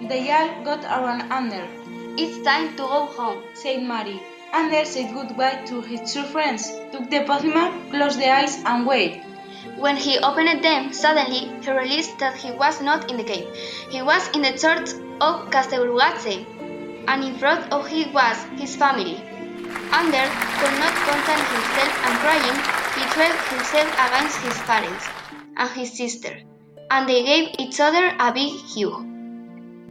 They all got around Ander. It's time to go home, said Mary. Ander said goodbye to his two friends, took the postman, closed the eyes, and waited. When he opened them, suddenly he realized that he was not in the cave. He was in the church of Castelrugatze, and in front of him was his family. Ander could not contain himself, and crying, he threw himself against his parents and his sister, and they gave each other a big hug.